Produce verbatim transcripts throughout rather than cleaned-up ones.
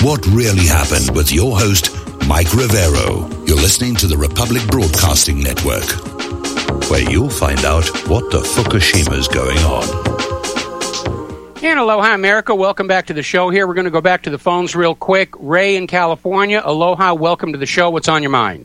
What really happened with your host, Mike Rivero. You're listening to the Republic Broadcasting Network, where you'll find out what the Fukushima's going on. And aloha, America. Welcome back to the show here. We're going to go back to the phones real quick. Ray in California. Aloha, welcome to the show. What's on your mind?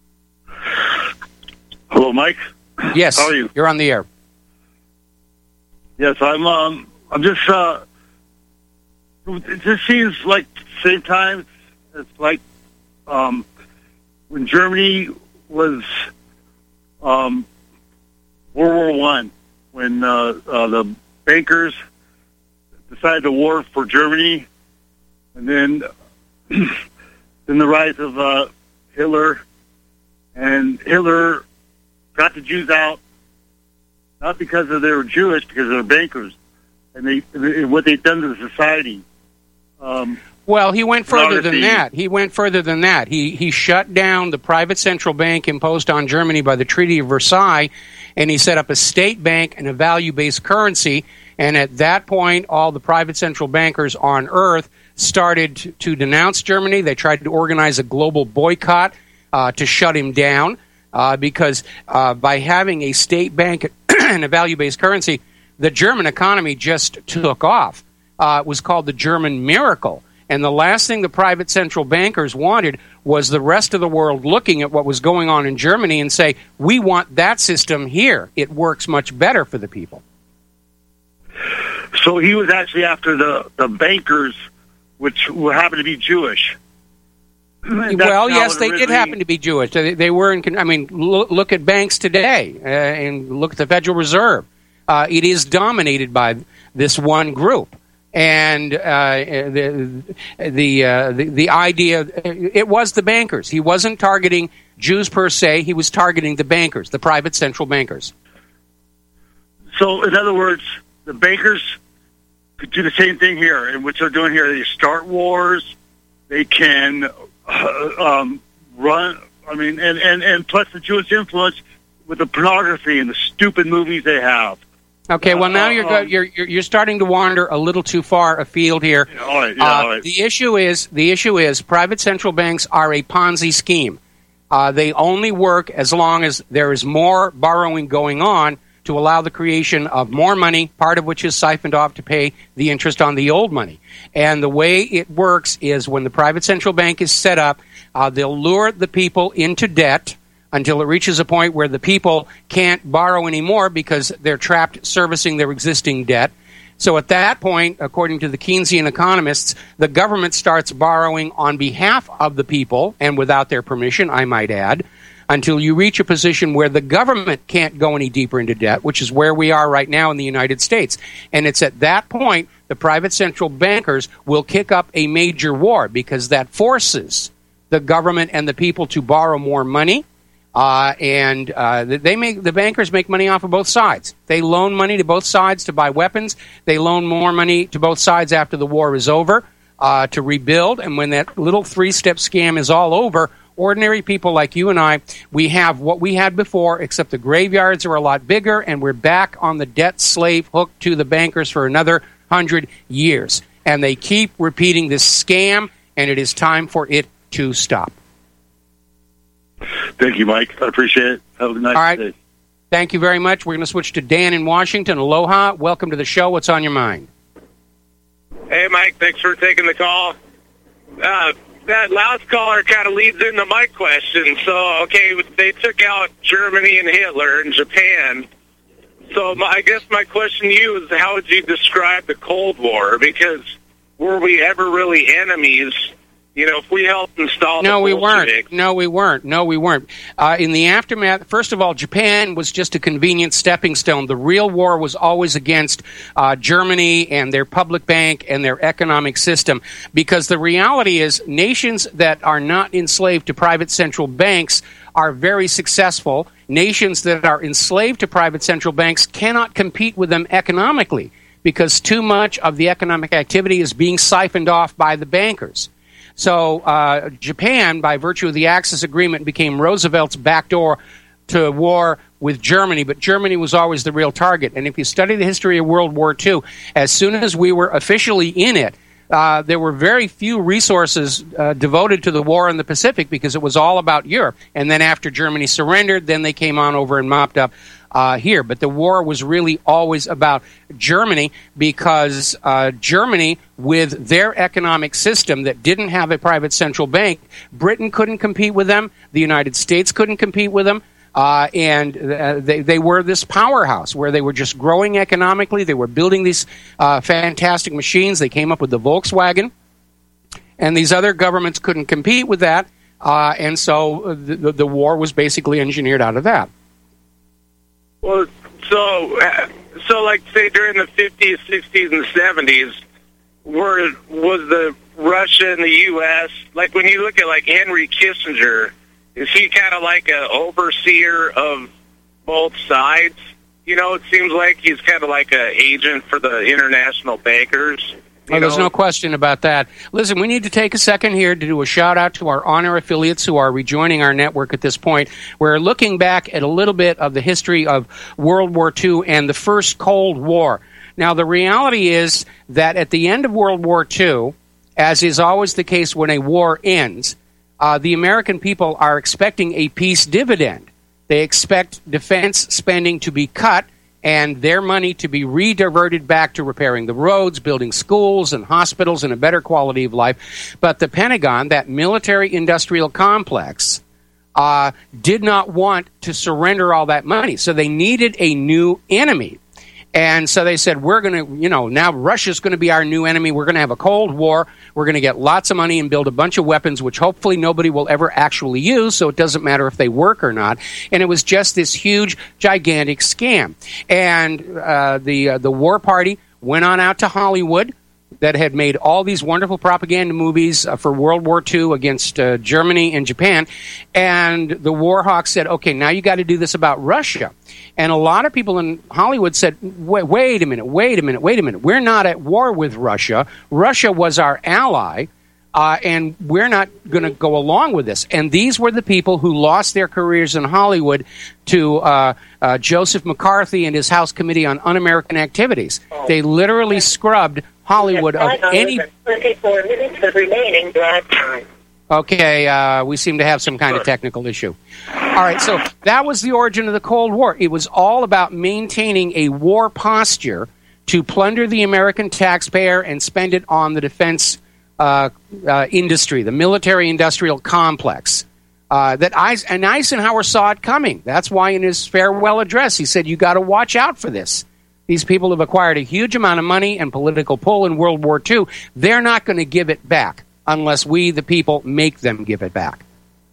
Hello, Mike. Yes. How are you? You're on the air. Yes, I'm. Um, I'm just. Uh, it just seems like same time. It's like um, when Germany was um, World War One, when uh, uh, the bankers decided to war for Germany, and then then the rise of uh, Hitler, and Hitler got the Jews out, not because of they were Jewish, because they were bankers, and they and what they've done to the society. Um, well, he went further than that. He went further than that. He he shut down the private central bank imposed on Germany by the Treaty of Versailles, and he set up a state bank and a value-based currency. And at that point, all the private central bankers on Earth started to, to denounce Germany. They tried to organize a global boycott uh, to shut him down uh, because uh, by having a state bank and a value-based currency, the German economy just took off. Uh, it was called the German miracle. And the last thing the private central bankers wanted was the rest of the world looking at what was going on in Germany and say, we want that system here. It works much better for the people. So he was actually after the, the bankers, which happened to be Jewish. Well, yes, they did happen to be Jewish. They, they were in. I mean, look, look at banks today, uh, and look at the Federal Reserve. Uh, it is dominated by this one group, and uh, the the, uh, the the idea it was the bankers. He wasn't targeting Jews per se. He was targeting the bankers, the private central bankers. So, in other words, the bankers could do the same thing here, and what they're doing here, they start wars. They can uh, um, run. I mean, and, and, and plus the Jewish influence with the pornography and the stupid movies they have. Okay, well now uh, you're, um, you're you're you're starting to wander a little too far afield here. Yeah, all right, yeah, uh, all right. The issue is the issue is private central banks are a Ponzi scheme. Uh, they only work as long as there is more borrowing going on to allow the creation of more money, part of which is siphoned off to pay the interest on the old money. And the way it works is when the private central bank is set up, uh, they'll lure the people into debt until it reaches a point where the people can't borrow anymore because they're trapped servicing their existing debt. So at that point, according to the Keynesian economists, the government starts borrowing on behalf of the people, and without their permission, I might add, until you reach a position where the government can't go any deeper into debt, which is where we are right now in the United States. And it's at that point the private central bankers will kick up a major war because that forces the government and the people to borrow more money. Uh, and uh, they make the bankers make money off of both sides. They loan money to both sides to buy weapons. They loan more money to both sides after the war is over uh, to rebuild. And when that little three-step scam is all over, ordinary people like you and I, we have what we had before, except the graveyards are a lot bigger, and we're back on the debt slave hook to the bankers for another hundred years. And they keep repeating this scam, and it is time for it to stop. Thank you, Mike. I appreciate it. Have a nice All right. day. Thank you very much. We're going to switch to Dan in Washington. Aloha. Welcome to the show. What's on your mind? Hey, Mike. Thanks for taking the call. Uh, that last caller kind of leads into my question. So, okay, they took out Germany and Hitler and Japan. So my, I guess my question to you is, how would you describe the Cold War? Because were we ever really enemies? You know, if we helped install no, the we Bolsheviks. weren't. No, we weren't. No, we weren't. Uh, in the aftermath, first of all, Japan was just a convenient stepping stone. The real war was always against uh, Germany and their public bank and their economic system, because the reality is nations that are not enslaved to private central banks are very successful. Nations that are enslaved to private central banks cannot compete with them economically because too much of the economic activity is being siphoned off by the bankers. So uh, Japan, by virtue of the Axis Agreement, became Roosevelt's backdoor to war with Germany, but Germany was always the real target. And if you study the history of World War Two, as soon as we were officially in it, uh, there were very few resources uh, devoted to the war in the Pacific because it was all about Europe. And then after Germany surrendered, then they came on over and mopped up uh, here. But the war was really always about Germany because uh, Germany, with their economic system that didn't have a private central bank, Britain couldn't compete with them. The United States couldn't compete with them. Uh, and uh, they, they were this powerhouse where they were just growing economically. They were building these uh, fantastic machines. They came up with the Volkswagen. And these other governments couldn't compete with that. Uh, and so the, the war was basically engineered out of that. Well, so, uh, so like, say, during the fifties, sixties, and seventies, were, was the Russia and the U S, like, when you look at, like, Henry Kissinger, is he kind of like an overseer of both sides? You know, it seems like he's kind of like an agent for the international bankers. Oh, there's no question about that. Listen, we need to take a second here to do a shout-out to our honor affiliates who are rejoining our network at this point. We're looking back at a little bit of the history of World War Two and the first Cold War. Now, the reality is that at the end of World War Two, as is always the case when a war ends, uh, the American people are expecting a peace dividend. They expect defense spending to be cut and their money to be rediverted back to repairing the roads, building schools and hospitals, and a better quality of life. But the Pentagon, that military-industrial complex, uh, did not want to surrender all that money. So they needed a new enemy. And so they said, we're going to, you know, now Russia's going to be our new enemy. We're going to have a Cold War. We're going to get lots of money and build a bunch of weapons, which hopefully nobody will ever actually use, so it doesn't matter if they work or not. And it was just this huge, gigantic scam. And uh, the uh, the war party went on out to Hollywood, that had made all these wonderful propaganda movies uh, for World War Two against uh, Germany and Japan. And the war hawks said, okay, now you got to do this about Russia. And a lot of people in Hollywood said, wait, wait a minute, wait a minute, wait a minute. We're not at war with Russia. Russia was our ally, uh, and we're not going to go along with this. And these were the people who lost their careers in Hollywood to uh, uh, Joseph McCarthy and his House Committee on Un-American Activities. They literally scrubbed Hollywood of any... twenty-four minutes of remaining drive time. Okay, uh, we seem to have some kind of technical issue. All right, so that was the origin of the Cold War. It was all about maintaining a war posture to plunder the American taxpayer and spend it on the defense uh, uh, industry, the military-industrial complex. Uh, that Eis- and Eisenhower saw it coming. That's why in his farewell address he said, you got to watch out for this. These people have acquired a huge amount of money and political pull in World War Two. They're not going to give it back unless we, the people, make them give it back.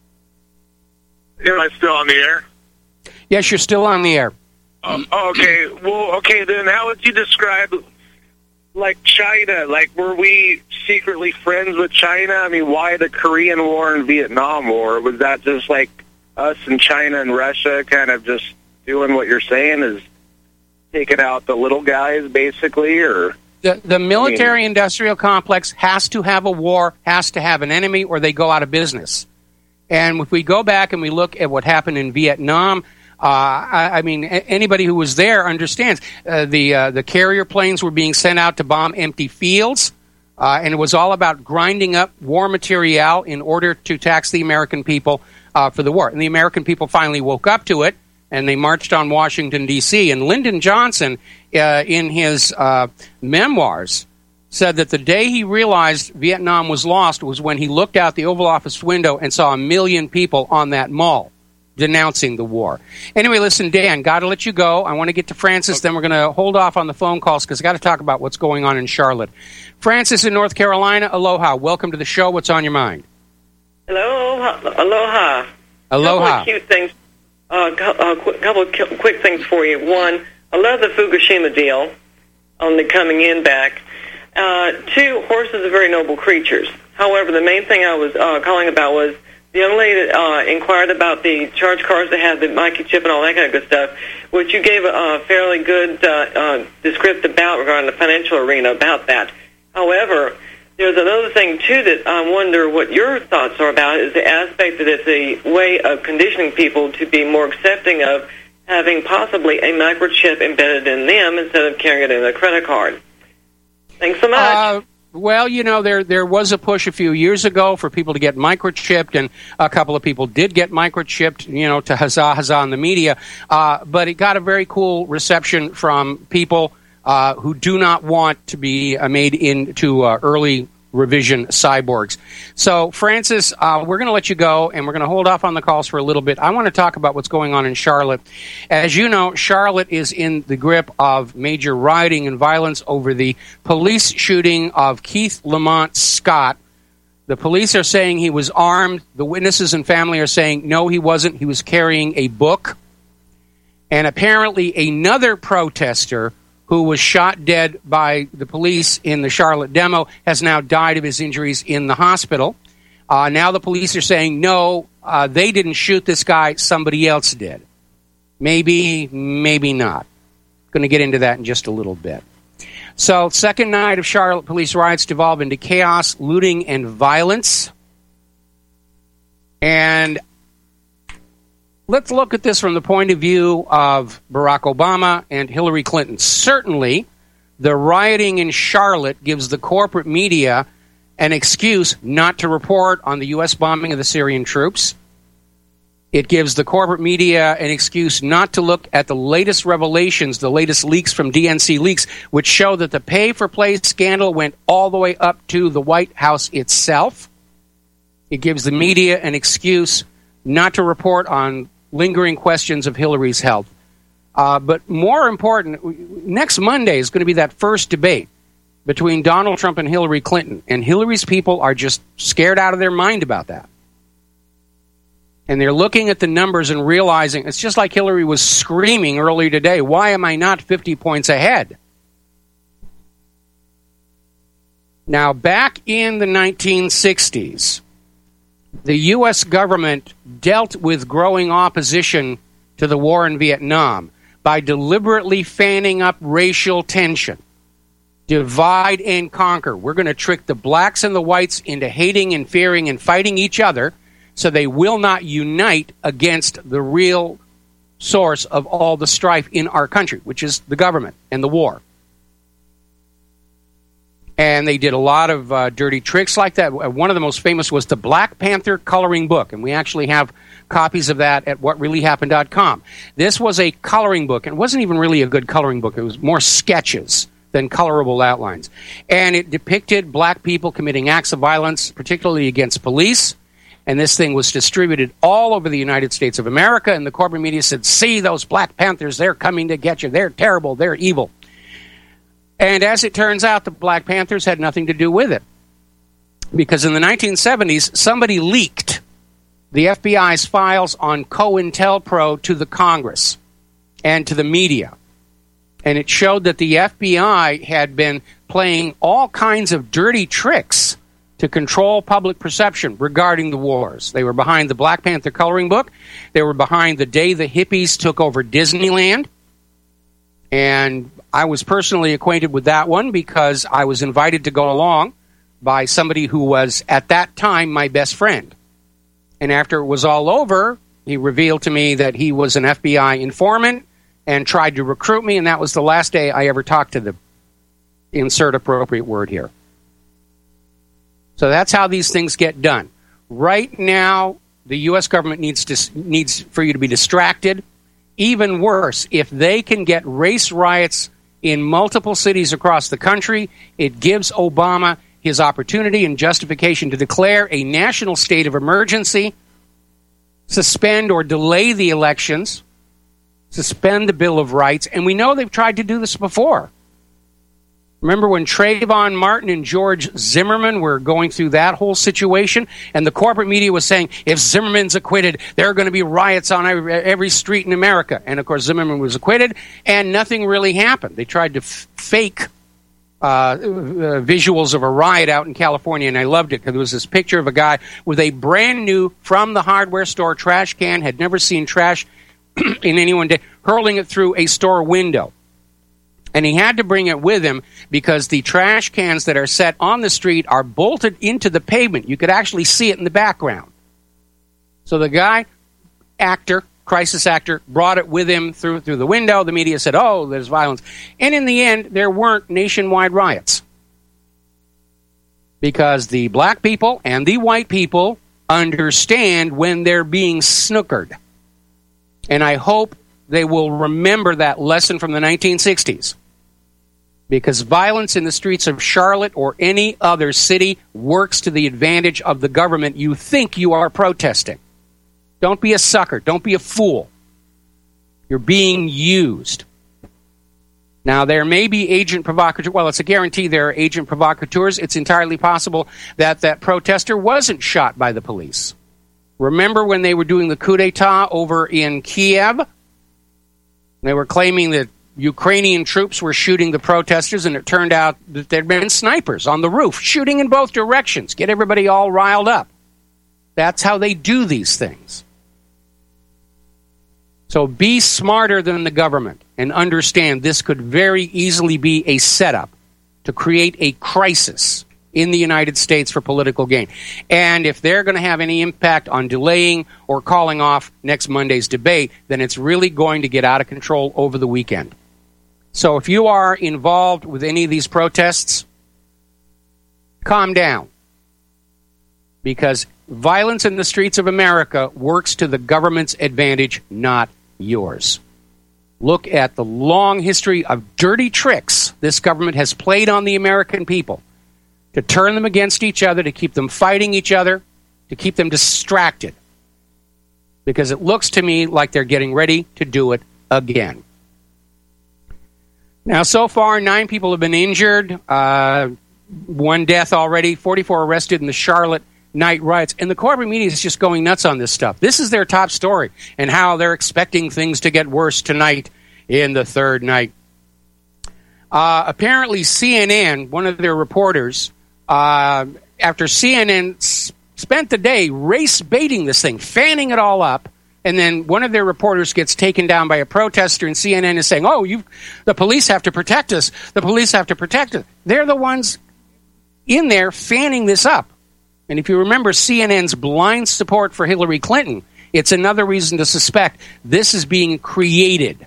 Am I still on the air? Yes, you're still on the air. Oh, okay. Well, okay, then how would you describe, like, China? Like, were we secretly friends with China? I mean, why the Korean War and Vietnam War? Was that just, like, us and China and Russia kind of just doing what you're saying is taking out the little guys, basically, or... The, the military-industrial complex has to have a war, has to have an enemy, or they go out of business. And if we go back and we look at what happened in Vietnam, uh, I, I mean, anybody who was there understands uh, the uh, the carrier planes were being sent out to bomb empty fields, uh, and it was all about grinding up war material in order to tax the American people uh, for the war. And the American people finally woke up to it, and they marched on Washington, D C And Lyndon Johnson, uh, in his uh, memoirs, said that the day he realized Vietnam was lost was when he looked out the Oval Office window and saw a million people on that mall denouncing the war. Anyway, listen, Dan, got to let you go. I want to get to Francis, then we're going to hold off on the phone calls because I got to talk about what's going on in Charlotte. Francis in North Carolina, aloha. Welcome to the show. What's on your mind? Hello, aloha. Aloha. Couple of cute things. A uh, uh, qu- couple of cu- quick things for you. One, I love the Fukushima deal on the coming in back. Uh, two, horses are very noble creatures. However, the main thing I was uh, calling about was the young lady that uh, inquired about the charge cards that have the microchip and all that kind of good stuff, which you gave a, a fairly good uh, uh, descriptive about regarding the financial arena about that. However, there's another thing, too, that I wonder what your thoughts are about, is the aspect that it's a way of conditioning people to be more accepting of having possibly a microchip embedded in them instead of carrying it in a credit card. Thanks so much. Uh, Well, you know, there there was a push a few years ago for people to get microchipped, and a couple of people did get microchipped, you know, to huzzah, huzzah in the media. Uh, but it got a very cool reception from people uh, who do not want to be uh, made into uh, early revision cyborgs. So, Francis, uh, we're going to let you go, and we're going to hold off on the calls for a little bit. I want to talk about what's going on in Charlotte. As you know, Charlotte is in the grip of major rioting and violence over the police shooting of Keith Lamont Scott. The police are saying he was armed. The witnesses and family are saying, no, he wasn't. He was carrying a book. And apparently another protester who was shot dead by the police in the Charlotte demo, has now died of his injuries in the hospital. Uh, now the police are saying, no, uh, they didn't shoot this guy, somebody else did. Maybe, maybe not. Going to get into that in just a little bit. So, second night of Charlotte police riots devolve into chaos, looting, and violence. And let's look at this from the point of view of Barack Obama and Hillary Clinton. Certainly, the rioting in Charlotte gives the corporate media an excuse not to report on the U S bombing of the Syrian troops. It gives the corporate media an excuse not to look at the latest revelations, the latest leaks from D N C Leaks, which show that the pay-for-play scandal went all the way up to the White House itself. It gives the media an excuse not to report on lingering questions of Hillary's health. Uh, but more important, next Monday is going to be that first debate between Donald Trump and Hillary Clinton. And Hillary's people are just scared out of their mind about that. And they're looking at the numbers and realizing, it's just like Hillary was screaming earlier today, why am I not fifty points ahead? Now, back in the nineteen sixties, the U S government dealt with growing opposition to the war in Vietnam by deliberately fanning up racial tension. Divide and conquer. We're going to trick the blacks and the whites into hating and fearing and fighting each other so they will not unite against the real source of all the strife in our country, which is the government and the war. And they did a lot of uh, dirty tricks like that. One of the most famous was the Black Panther coloring book, and we actually have copies of that at what really happened dot com. This was a coloring book, and it wasn't even really a good coloring book. It was more sketches than colorable outlines. And it depicted black people committing acts of violence, particularly against police. And this thing was distributed all over the United States of America, and the corporate media said, see those Black Panthers, they're coming to get you. They're terrible. They're evil. And as it turns out, the Black Panthers had nothing to do with it. Because in the nineteen seventies, somebody leaked the F B I's files on COINTELPRO to the Congress and to the media. And it showed that the F B I had been playing all kinds of dirty tricks to control public perception regarding the wars. They were behind the Black Panther coloring book. They were behind the day the hippies took over Disneyland. And I was personally acquainted with that one because I was invited to go along by somebody who was, at that time, my best friend. And after it was all over, he revealed to me that he was an F B I informant and tried to recruit me, and that was the last day I ever talked to them. Insert appropriate word here. So that's how these things get done. Right now, the U S government needs to, needs for you to be distracted. Even worse, if they can get race riots in multiple cities across the country, it gives Obama his opportunity and justification to declare a national state of emergency, suspend or delay the elections, suspend the Bill of Rights, and we know they've tried to do this before. Remember when Trayvon Martin and George Zimmerman were going through that whole situation, and the corporate media was saying, if Zimmerman's acquitted, there are going to be riots on every, every street in America. And, of course, Zimmerman was acquitted, and nothing really happened. They tried to f- fake uh, uh, visuals of a riot out in California, and I loved it because there was this picture of a guy with a brand new, from the hardware store, trash can, had never seen trash in any one day, hurling it through a store window. And he had to bring it with him because the trash cans that are set on the street are bolted into the pavement. You could actually see it in the background. So the guy, actor, crisis actor, brought it with him through through the window. The media said, oh, there's violence. And in the end, there weren't nationwide riots. because the black people and the white people understand when they're being snookered. And I hope they will remember that lesson from the nineteen sixties. Because violence in the streets of Charlotte or any other city works to the advantage of the government you think you are protesting. Don't be a sucker. Don't be a fool. You're being used. Now, there may be agent provocateurs. Well, it's a guarantee there are agent provocateurs. It's entirely possible that that protester wasn't shot by the police. Remember when they were doing the coup d'etat over in Kiev? They were claiming that Ukrainian troops were shooting the protesters, and it turned out that there'd been snipers on the roof shooting in both directions. Get everybody all riled up. That's how they do these things. So be smarter than the government and understand this could very easily be a setup to create a crisis in the United States for political gain. And if they're going to have any impact on delaying or calling off next Monday's debate, then it's really going to get out of control over the weekend. So if you are involved with any of these protests, calm down. Because violence in the streets of America works to the government's advantage, not yours. Look at the long history of dirty tricks this government has played on the American people to turn them against each other, to keep them fighting each other, to keep them distracted. Because it looks to me like they're getting ready to do it again. Now, so far, nine people have been injured, uh, one death already, forty-four arrested in the Charlotte night riots. And the corporate media is just going nuts on this stuff. This is their top story, and how they're expecting things to get worse tonight in the third night. Uh, apparently, C N N, one of their reporters, uh, after C N N s- spent the day race baiting this thing, fanning it all up, and then one of their reporters gets taken down by a protester, and C N N is saying, oh, you, the police have to protect us. The police have to protect us. They're the ones in there fanning this up. And if you remember C N N's blind support for Hillary Clinton, it's another reason to suspect this is being created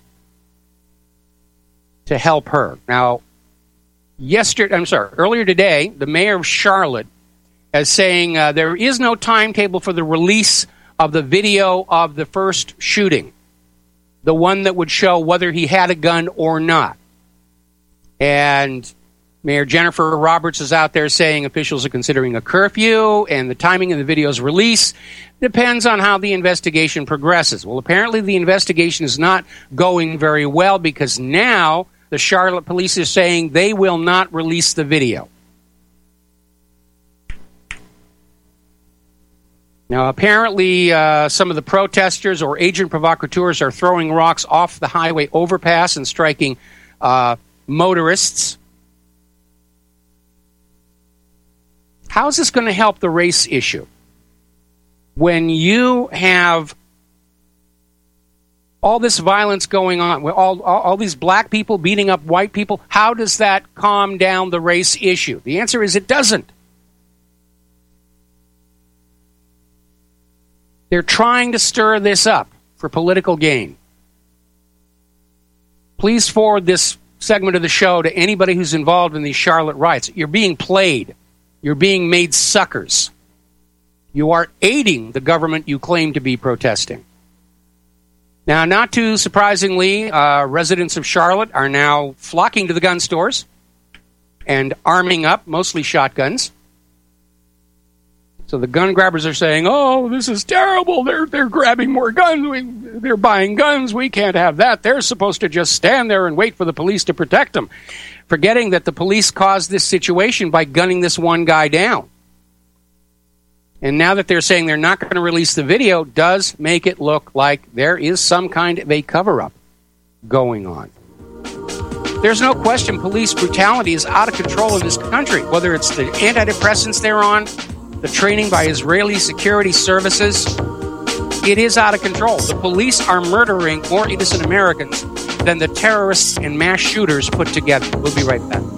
to help her. Now, yesterday, I'm sorry, earlier today, the mayor of Charlotte is saying uh, there is no timetable for the release of the video of the first shooting, the one that would show whether he had a gun or not. And Mayor Jennifer Roberts is out there saying officials are considering a curfew, and the timing of the video's release depends on how the investigation progresses. Well, apparently the investigation is not going very well, because now the Charlotte police are saying they will not release the video. Now, apparently, uh, some of the protesters or agent provocateurs are throwing rocks off the highway overpass and striking uh, motorists. How is this going to help the race issue? When you have all this violence going on, all, all, all these black people beating up white people, how does that calm down the race issue? The answer is it doesn't. They're trying to stir this up for political gain. Please forward this segment of the show to anybody who's involved in these Charlotte riots. You're being played. You're being made suckers. You are aiding the government you claim to be protesting. Now, not too surprisingly, uh, residents of Charlotte are now flocking to the gun stores and arming up, mostly shotguns. So the gun grabbers are saying, oh, this is terrible. They're they're grabbing more guns. We, they're buying guns. We can't have that. They're supposed to just stand there and wait for the police to protect them, forgetting that the police caused this situation by gunning this one guy down. And now that they're saying they're not going to release the video, does make it look like there is some kind of a cover-up going on. There's no question police brutality is out of control in this country, whether it's the antidepressants they're on, the training by Israeli security services. It is out of control. The police are murdering more innocent Americans than the terrorists and mass shooters put together. We'll be right back.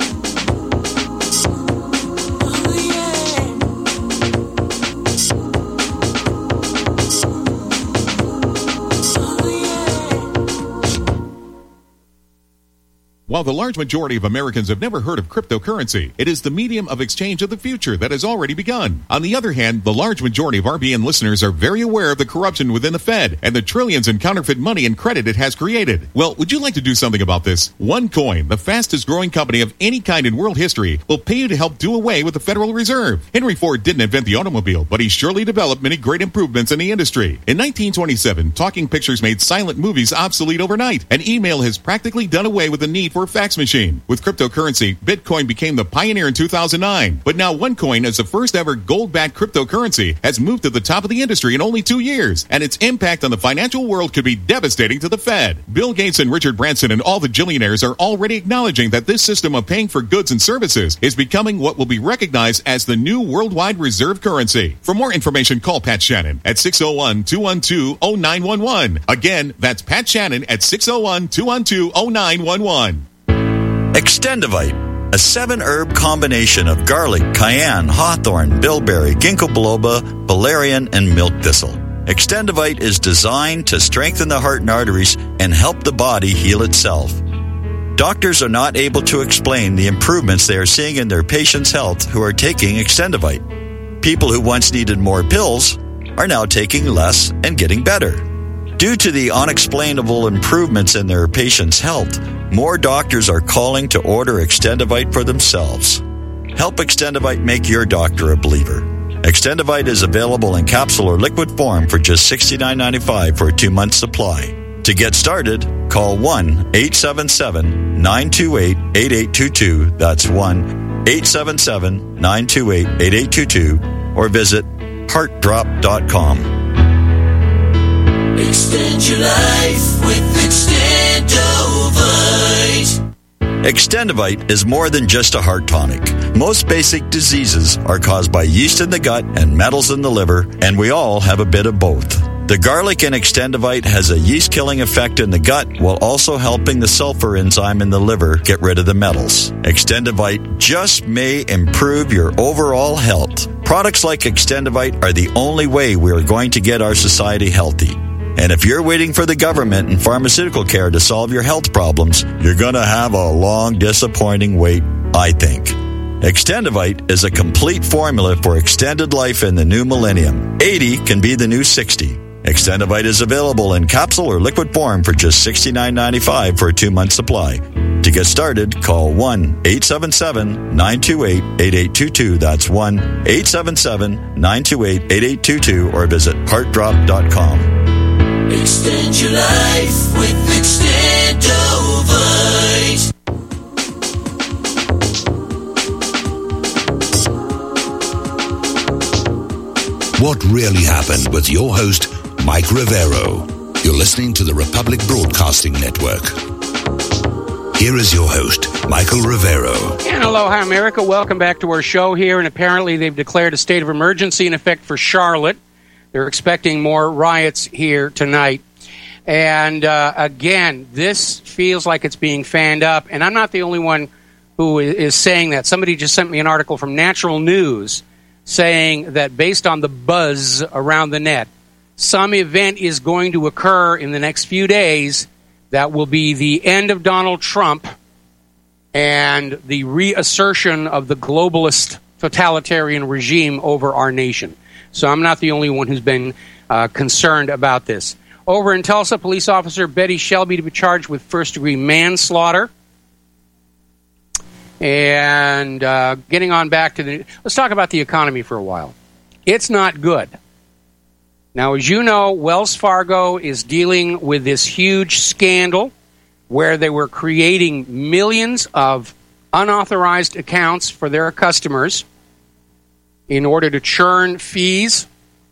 While the large majority of Americans have never heard of cryptocurrency, it is the medium of exchange of the future that has already begun. On the other hand, the large majority of R B N listeners are very aware of the corruption within the Fed and the trillions in counterfeit money and credit it has created. Well, would you like to do something about this? OneCoin, the fastest growing company of any kind in world history, will pay you to help do away with the Federal Reserve. Henry Ford didn't invent the automobile, but he surely developed many great improvements in the industry. In nineteen twenty-seven, talking pictures made silent movies obsolete overnight, and email has practically done away with the need for a fax machine. With cryptocurrency, Bitcoin became the pioneer in two thousand nine, but now OneCoin, as the first ever gold-backed cryptocurrency, has moved to the top of the industry in only two years, and its impact on the financial world could be devastating to the Fed. Bill Gates and Richard Branson and all the billionaires are already acknowledging that this system of paying for goods and services is becoming what will be recognized as the new worldwide reserve currency. For more information, call Pat Shannon at six oh one, two one two, oh nine one one. Again, that's Pat Shannon at six oh one, two one two, oh nine one one. Extendivite, a seven-herb combination of garlic, cayenne, hawthorn, bilberry, ginkgo biloba, valerian, and milk thistle. Extendivite is designed to strengthen the heart and arteries and help the body heal itself. Doctors are not able to explain the improvements they are seeing in their patients' health who are taking Extendivite. People who once needed more pills are now taking less and getting better. Due to the unexplainable improvements in their patients' health, more doctors are calling to order Extendivite for themselves. Help Extendivite make your doctor a believer. Extendivite is available in capsule or liquid form for just sixty-nine ninety-five for a two-month supply. To get started, call one eight seven seven, nine two eight, eight eight two two. That's one eight seven seven, nine two eight, eight eight two two. Or visit heart drop dot com. Extend your life with Extendivite. Extendivite is more than just a heart tonic. Most basic diseases are caused by yeast in the gut and metals in the liver, and we all have a bit of both. The garlic in Extendivite has a yeast-killing effect in the gut while also helping the sulfur enzyme in the liver get rid of the metals. Extendivite just may improve your overall health. Products like Extendivite are the only way we are going to get our society healthy. And if you're waiting for the government and pharmaceutical care to solve your health problems, you're going to have a long, disappointing wait, I think. Extendivite is a complete formula for extended life in the new millennium. eighty can be the new sixty. Extendivite is available in capsule or liquid form for just sixty-nine ninety-five for a two-month supply. To get started, call one eight seven seven, nine two eight, eight eight two two. That's one eight seven seven, nine two eight, eight eight two two or visit heart drop dot com. Extend your life with Extendivite. What really happened with your host, Mike Rivero. You're listening to the Republic Broadcasting Network. Here is your host, Michael Rivero. And aloha, America. Welcome back to our show here. And apparently they've declared a state of emergency in effect for Charlotte. They're expecting more riots here tonight. And uh, again, this feels like it's being fanned up. And I'm not the only one who is saying that. Somebody just sent me an article from Natural News saying that based on the buzz around the net, some event is going to occur in the next few days that will be the end of Donald Trump and the reassertion of the globalist totalitarian regime over our nation. So I'm not the only one who's been uh, concerned about this. Over in Tulsa, police officer Betty Shelby to be charged with first-degree manslaughter. And uh, getting on back to the... Let's talk about the economy for a while. It's not good. Now, as you know, Wells Fargo is dealing with this huge scandal where they were creating millions of unauthorized accounts for their customers in order to churn fees,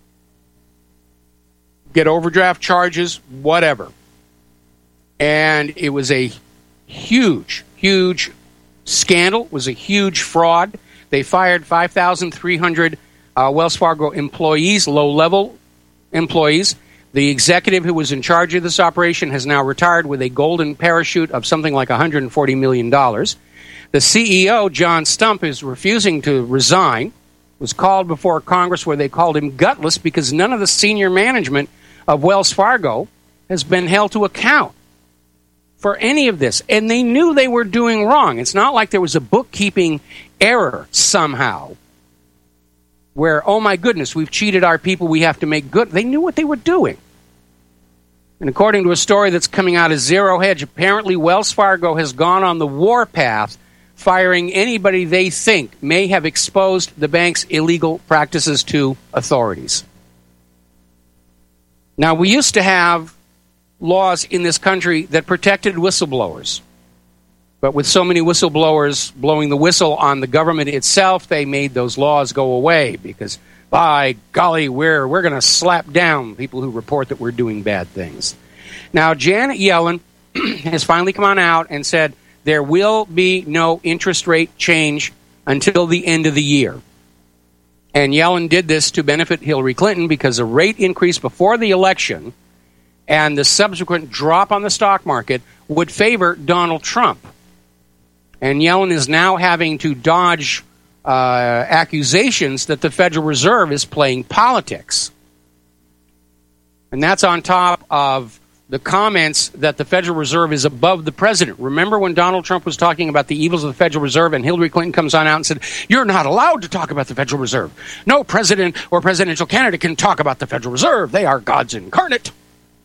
get overdraft charges, whatever. And it was a huge, huge scandal. It was a huge fraud. They fired five thousand three hundred uh, Wells Fargo employees, low-level employees. The executive who was in charge of this operation has now retired with a golden parachute of something like one hundred forty million dollars. The C E O, John Stump, is refusing to resign. Was called before Congress where they called him gutless because none of the senior management of Wells Fargo has been held to account for any of this. And they knew they were doing wrong. It's not like there was a bookkeeping error somehow where, oh my goodness, we've cheated our people, we have to make good. They knew what they were doing. And according to a story that's coming out of Zero Hedge, apparently Wells Fargo has gone on the warpath, firing anybody they think may have exposed the bank's illegal practices to authorities. Now, we used to have laws in this country that protected whistleblowers. But with so many whistleblowers blowing the whistle on the government itself, they made those laws go away because, by golly, we're, we're going to slap down people who report that we're doing bad things. Now, Janet Yellen has finally come on out and said there will be no interest rate change until the end of the year. And Yellen did this to benefit Hillary Clinton because a rate increase before the election and the subsequent drop on the stock market would favor Donald Trump. And Yellen is now having to dodge uh, accusations that the Federal Reserve is playing politics. And that's on top of the comments that the Federal Reserve is above the president. Remember when Donald Trump was talking about the evils of the Federal Reserve and Hillary Clinton comes on out and said, you're not allowed to talk about the Federal Reserve. No president or presidential candidate can talk about the Federal Reserve. They are gods incarnate.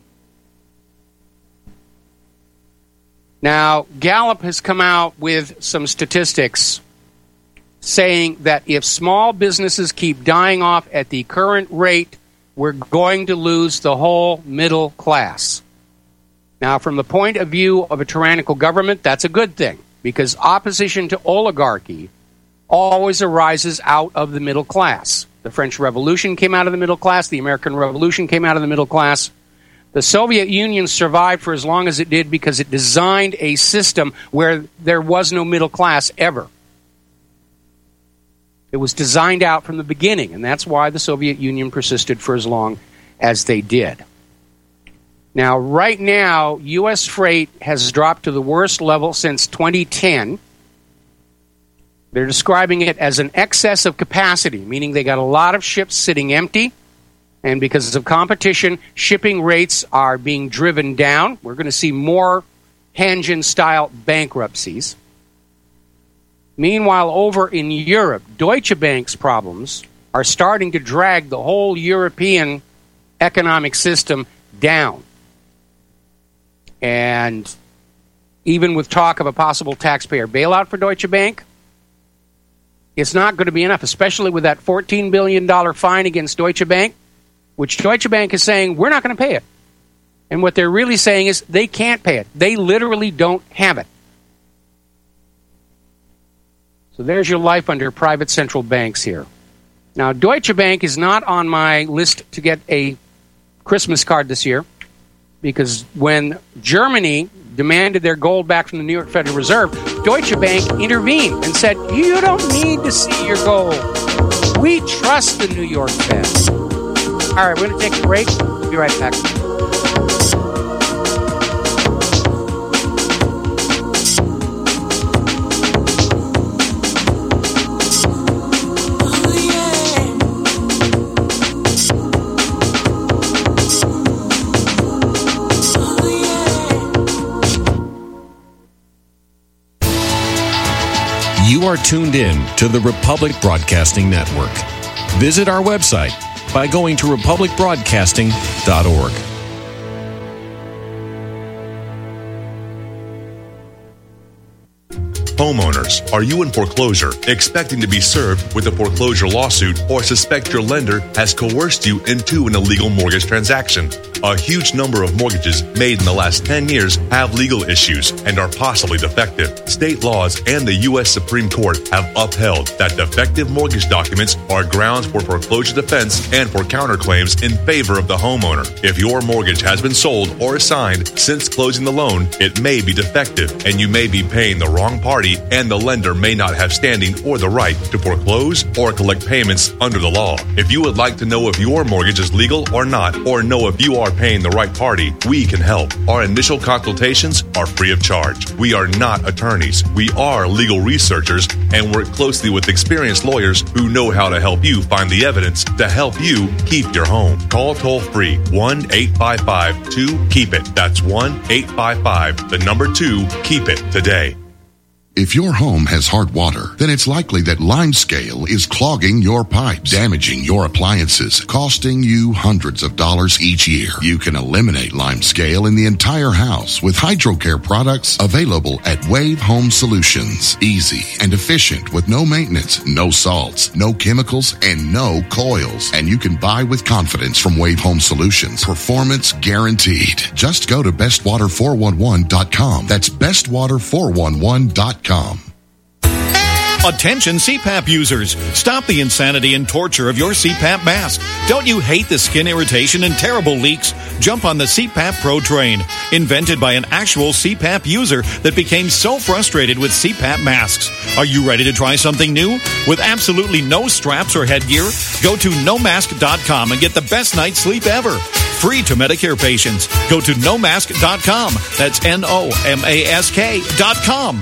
Now, Gallup has come out with some statistics saying that if small businesses keep dying off at the current rate, we're going to lose the whole middle class. Now, from the point of view of a tyrannical government, that's a good thing, because opposition to oligarchy always arises out of the middle class. The French Revolution came out of the middle class. The American Revolution came out of the middle class. The Soviet Union survived for as long as it did because it designed a system where there was no middle class ever. It was designed out from the beginning, and that's why the Soviet Union persisted for as long as they did. Now, right now, U S freight has dropped to the worst level since twenty ten. They're describing it as an excess of capacity, meaning they got a lot of ships sitting empty. And because of competition, shipping rates are being driven down. We're going to see more Hanjin-style bankruptcies. Meanwhile, over in Europe, Deutsche Bank's problems are starting to drag the whole European economic system down. And even with talk of a possible taxpayer bailout for Deutsche Bank, it's not going to be enough, especially with that fourteen billion dollars fine against Deutsche Bank, which Deutsche Bank is saying, we're not going to pay it. And what they're really saying is they can't pay it. They literally don't have it. So there's your life under private central banks here. Now, Deutsche Bank is not on my list to get a Christmas card this year, because when Germany demanded their gold back from the New York Federal Reserve, Deutsche Bank intervened and said, you don't need to see your gold. We trust the New York Fed. All right, we're going to take a break. We'll be right back. You are tuned in to the Republic Broadcasting Network. Visit our website by going to republic broadcasting dot org. Homeowners, are you in foreclosure, expecting to be served with a foreclosure lawsuit, or suspect your lender has coerced you into an illegal mortgage transaction? A huge number of mortgages made in the last ten years have legal issues and are possibly defective. State laws and the U S Supreme Court have upheld that defective mortgage documents are grounds for foreclosure defense and for counterclaims in favor of the homeowner. If your mortgage has been sold or assigned since closing the loan, it may be defective and you may be paying the wrong party party, and the lender may not have standing or the right to foreclose or collect payments under the law. If you would like to know if your mortgage is legal or not, or know if you are paying the right party, we can help. Our initial consultations are free of charge. We are not attorneys. We are legal researchers and work closely with experienced lawyers who know how to help you find the evidence to help you keep your home. Call toll free one eight five five two keep it. That's one eight five five, the number two, keep it today. If your home has hard water, then it's likely that Limescale is clogging your pipes, damaging your appliances, costing you hundreds of dollars each year. You can eliminate Limescale in the entire house with HydroCare products available at Wave Home Solutions. Easy and efficient with no maintenance, no salts, no chemicals, and no coils. And you can buy with confidence from Wave Home Solutions. Performance guaranteed. Just go to best water four one one dot com. That's best water four one one dot com. Attention C PAP users. Stop the insanity and torture of your C PAP mask. Don't you hate the skin irritation and terrible leaks? Jump on the C PAP Pro train. Invented by an actual C PAP user that became so frustrated with C PAP masks. Are you ready to try something new? With absolutely no straps or headgear? Go to no mask dot com and get the best night's sleep ever. Free to Medicare patients. Go to no mask dot com. That's N O M A S K dot com.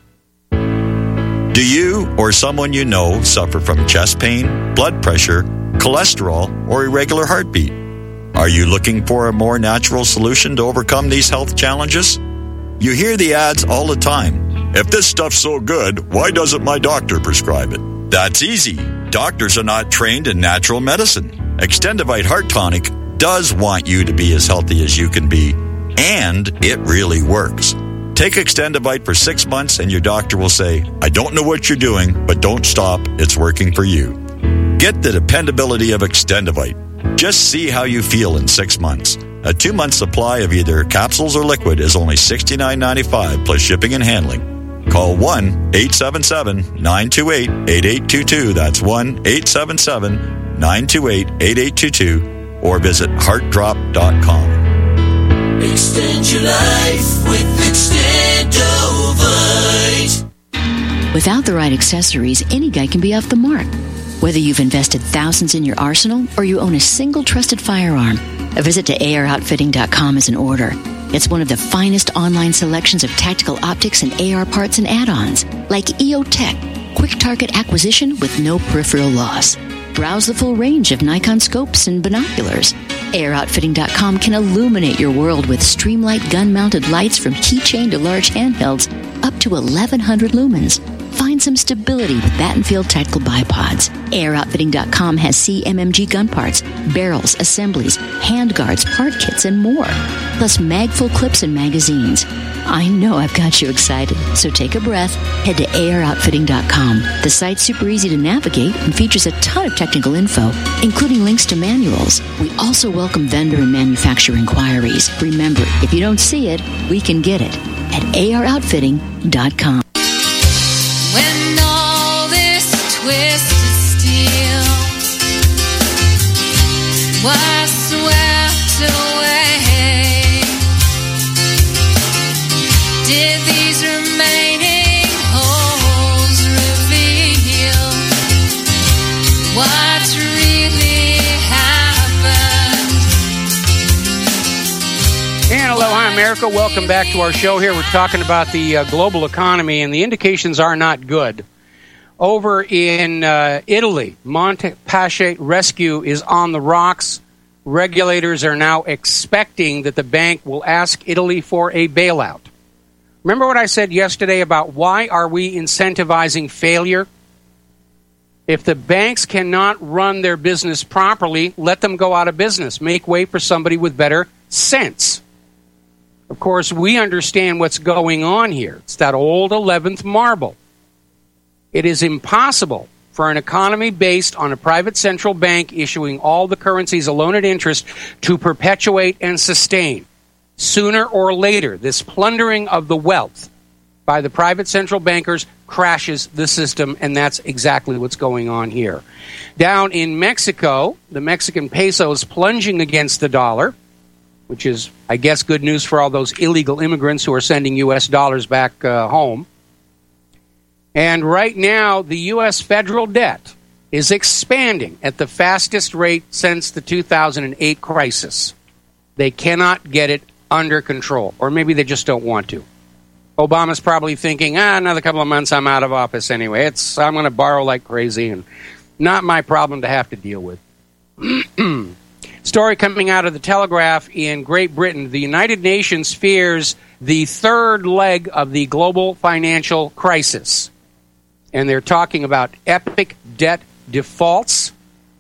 Do you or someone you know suffer from chest pain, blood pressure, cholesterol, or irregular heartbeat? Are you looking for a more natural solution to overcome these health challenges? You hear the ads all the time. If this stuff's so good, why doesn't my doctor prescribe it? That's easy. Doctors are not trained in natural medicine. Extendivite Heart Tonic does want you to be as healthy as you can be, and it really works. Take Extendivite for six months and your doctor will say, I don't know what you're doing, but don't stop. It's working for you. Get the dependability of Extendivite. Just see how you feel in six months. A two-month supply of either capsules or liquid is only sixty-nine ninety-five plus shipping and handling. Call one eight seven seven nine two eight eight eight two two. That's one eight seven seven nine two eight eight eight two two or visit heart drop dot com. Extend your life with Extendovite. Without the right accessories, any guy can be off the mark. Whether you've invested thousands in your arsenal or you own a single trusted firearm, a visit to A R outfitting dot com is in order. It's one of the finest online selections of tactical optics and A R parts and add-ons, like E O Tech, quick target acquisition with no peripheral loss. Browse the full range of Nikon scopes and binoculars. A R outfitting dot com can illuminate your world with Streamlight gun-mounted lights from keychain to large handhelds up to eleven hundred lumens. Find some stability with Battenfield tactical bipods. A R outfitting dot com has C M M G gun parts, barrels, assemblies, handguards, part kits, and more. Plus magful clips and magazines. I know I've got you excited, so take a breath. Head to A R outfitting dot com. The site's super easy to navigate and features a ton of technical info, including links to manuals. We also welcome vendor and manufacturer inquiries. Remember, if you don't see it, we can get it at A R outfitting dot com. When all this twisted steel was swept away, did these remaining holes reveal what's really happened? And aloha, America. Welcome back to our show here. We're talking about the uh, global economy, and the indications are not good. Over in uh, Italy, Monte Paschi rescue is on the rocks. Regulators are now expecting that the bank will ask Italy for a bailout. Remember what I said yesterday about why are we incentivizing failure? If the banks cannot run their business properly, let them go out of business. Make way for somebody with better sense. Of course, we understand what's going on here. It's that old eleventh marble. It is impossible for an economy based on a private central bank issuing all the currencies alone at interest to perpetuate and sustain. Sooner or later, this plundering of the wealth by the private central bankers crashes the system, and that's exactly what's going on here. Down in Mexico, the Mexican peso is plunging against the dollar, which is, I guess, good news for all those illegal immigrants who are sending U S dollars back uh, home. And right now, the U S federal debt is expanding at the fastest rate since the two thousand eight crisis. They cannot get it under control, or maybe they just don't want to. Obama's probably thinking, ah, another couple of months, I'm out of office anyway. It's I'm going to borrow like crazy, and not my problem to have to deal with. Story coming out of the Telegraph in Great Britain. The United Nations fears the third leg of the global financial crisis. And they're talking about epic debt defaults.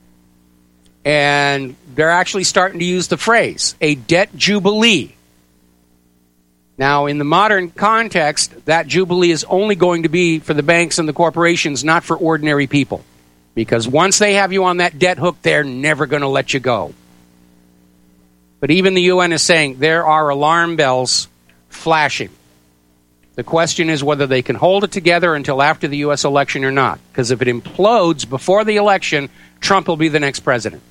And they're actually starting to use the phrase, a debt jubilee. Now, in the modern context, that jubilee is only going to be for the banks and the corporations, not for ordinary people. Because once they have you on that debt hook, they're never going to let you go. But even the U N is saying there are alarm bells flashing. The question is whether they can hold it together until after the U S election or not. Because if it implodes before the election, Trump will be the next president.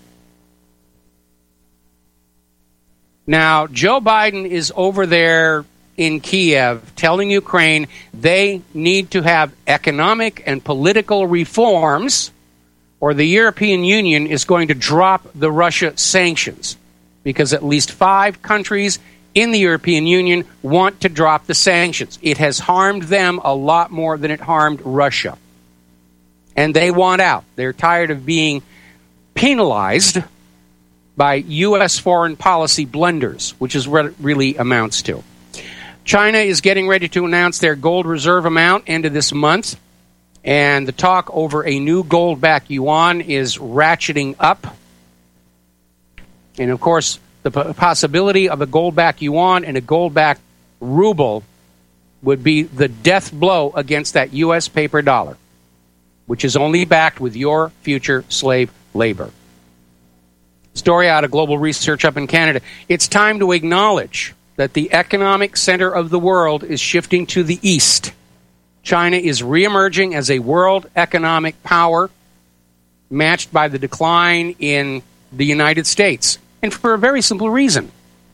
Now, Joe Biden is over there in Kiev telling Ukraine they need to have economic and political reforms, or the European Union is going to drop the Russia sanctions. Because at least five countries in the European Union want to drop the sanctions. It has harmed them a lot more than it harmed Russia. And they want out. They're tired of being penalized by U S foreign policy blunders, which is what it really amounts to. China is getting ready to announce their gold reserve amount end of this month. And the talk over a new gold-backed yuan is ratcheting up. And, of course, the p- possibility of a gold-backed yuan and a gold-backed ruble would be the death blow against that U S paper dollar, which is only backed with your future slave labor. Story out of Global Research up in Canada. It's time to acknowledge that the economic center of the world is shifting to the east. China is reemerging as a world economic power, matched by the decline in the United States. And for a very simple reason.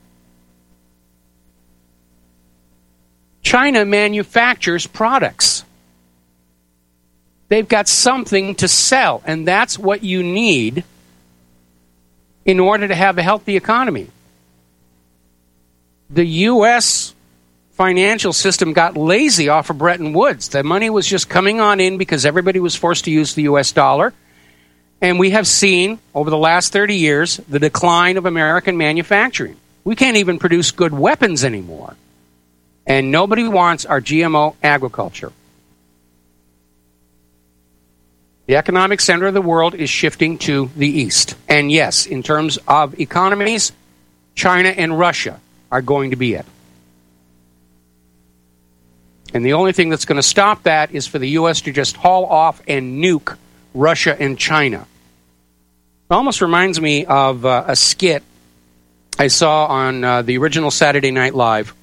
China manufactures products. They've got something to sell, and that's what you need in order to have a healthy economy. The U S financial system got lazy off of Bretton Woods. The money was just coming on in because everybody was forced to use the U S dollar. And we have seen, over the last thirty years, the decline of American manufacturing. We can't even produce good weapons anymore. And nobody wants our G M O agriculture. The economic center of the world is shifting to the east. And yes, in terms of economies, China and Russia are going to be it. And the only thing that's going to stop that is for the U S to just haul off and nuke Russia and China. It almost reminds me of uh, a skit I saw on uh, the original Saturday Night Live.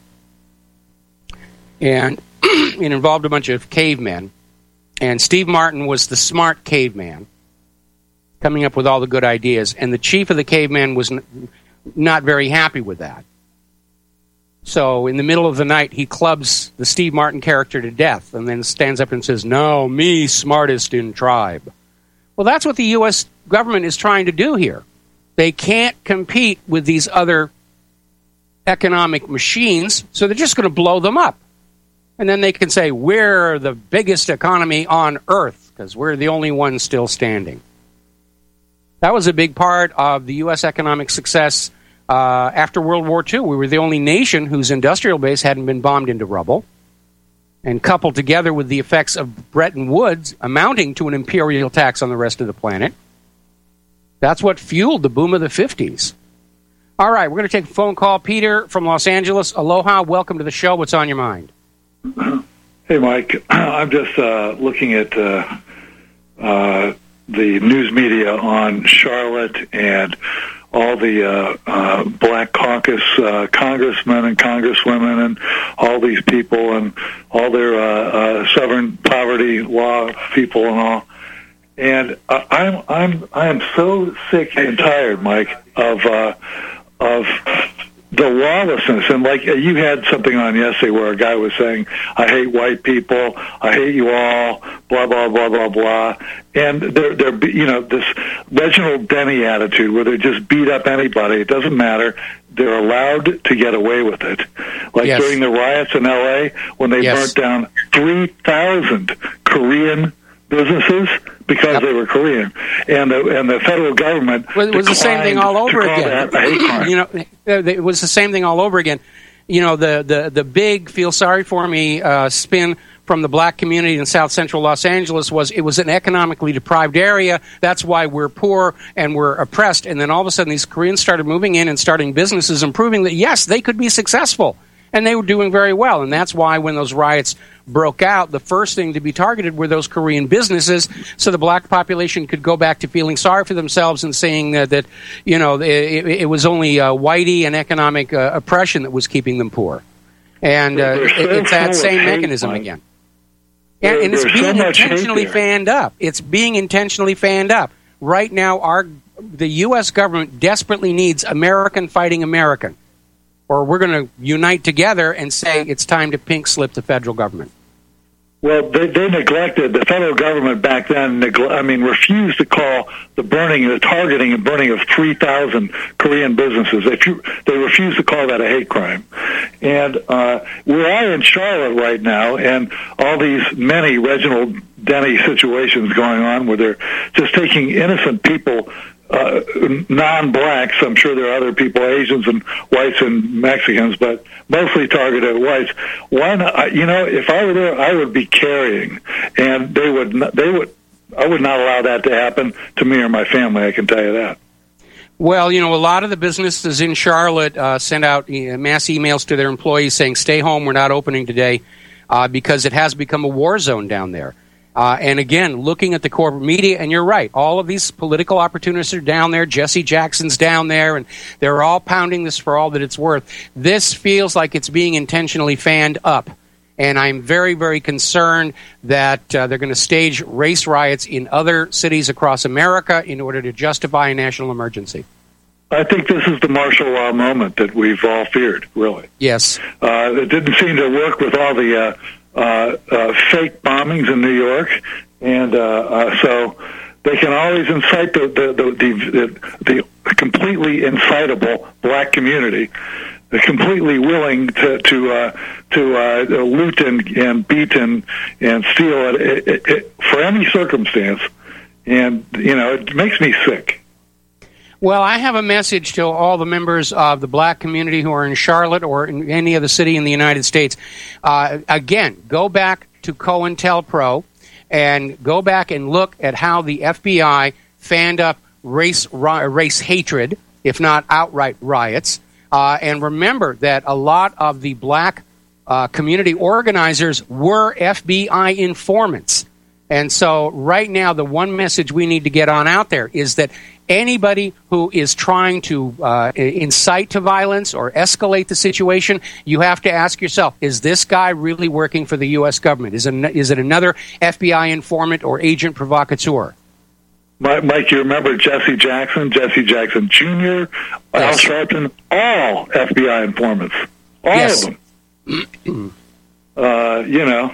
And it involved a bunch of cavemen. And Steve Martin was the smart caveman, coming up with all the good ideas. And the chief of the cavemen was n- not very happy with that. So in the middle of the night, he clubs the Steve Martin character to death and then stands up and says, "No, me smartest in tribe." Well, that's what the U S government is trying to do here. They can't compete with these other economic machines, so they're just going to blow them up. And then they can say, we're the biggest economy on earth because we're the only ones still standing. That was a big part of the U S economic success uh, after World War Two. We were the only nation whose industrial base hadn't been bombed into rubble. And coupled together with the effects of Bretton Woods amounting to an imperial tax on the rest of the planet, that's what fueled the boom of the fifties. All right, we're going to take a phone call. Peter from Los Angeles. Aloha, welcome to the show. What's on your mind? Hey, Mike. I'm just uh, looking at uh, uh, the news media on Charlotte and all the uh, uh, Black Caucus uh, congressmen and congresswomen and all these people and all their uh, uh, Southern poverty law people and all. And uh, I'm I'm I am so sick and tired, Mike, of uh, of the lawlessness, and like you had something on yesterday where a guy was saying, "I hate white people, I hate you all," blah blah blah blah blah, and they're they're you know this Reginald Denny attitude where they just beat up anybody. It doesn't matter. They're allowed to get away with it. Like Yes. during the riots in L A when they Yes. burnt down three thousand Korean businesses because Yep. they were Korean, and the and the federal government Well, it was the same thing all over to call again. that a hate crime. You know, it was the same thing all over again. You know, the the the big feel sorry for me uh, spin from the black community in South Central Los Angeles was it was an economically deprived area. That's why we're poor and we're oppressed. And then all of a sudden, these Koreans started moving in and starting businesses and proving that yes, they could be successful. And they were doing very well. And that's why when those riots broke out, the first thing to be targeted were those Korean businesses so the black population could go back to feeling sorry for themselves and saying that, that you know, it, it was only uh, whitey and economic uh, oppression that was keeping them poor. And uh, There's it, so it's that much same hate, mechanism Mike. again. There- And, and it's there's so being much hate intentionally there. fanned up. It's being intentionally fanned up. Right now, our the U S government desperately needs American fighting American. Or we're going to unite together and say it's time to pink slip the federal government. Well, they, they neglected, the federal government back then, negle- I mean, refused to call the burning, the targeting and burning of three thousand Korean businesses. They, fu- they refused to call that a hate crime. And uh, we are in Charlotte right now, and all these many Reginald Denny situations going on where they're just taking innocent people, uh, non-blacks. I'm sure there are other people, Asians and whites and Mexicans, but mostly targeted whites. One, uh, you know, if I were there, I would be carrying, and they would, not, they would, I would not allow that to happen to me or my family. I can tell you that. Well, you know, a lot of the businesses in Charlotte uh, send out uh, mass emails to their employees saying, stay home, we're not opening today, uh, because it has become a war zone down there. Uh, and again, looking at the corporate media, and you're right, all of these political opportunists are down there. Jesse Jackson's down there, and they're all pounding this for all that it's worth. This feels like it's being intentionally fanned up. And I'm very, very concerned that uh, they're going to stage race riots in other cities across America in order to justify a national emergency. I think this is the martial law moment that we've all feared, really. Yes. Uh, it didn't seem to work with all the uh, uh, uh, fake bombings in New York, and uh, uh, so they can always incite the the, the, the, the completely incitable black community. They're completely willing to to uh, to uh, loot and, and beat and and steal it, it, it, it for any circumstance, and you know it makes me sick. Well, I have a message to all the members of the black community who are in Charlotte or in any other city in the United States. Uh, again, go back to COINTELPRO and go back and look at how the F B I fanned up race ri- race hatred, if not outright riots. Uh, and remember that a lot of the black uh, community organizers were F B I informants. And so right now, the one message we need to get on out there is that anybody who is trying to uh, incite to violence or escalate the situation, you have to ask yourself, is this guy really working for the U S government? Is it, is it another F B I informant or agent provocateur? Mike, you remember Jesse Jackson, Jesse Jackson Junior, yes. Al Sharpton, all F B I informants. All yes. of them. uh, you know.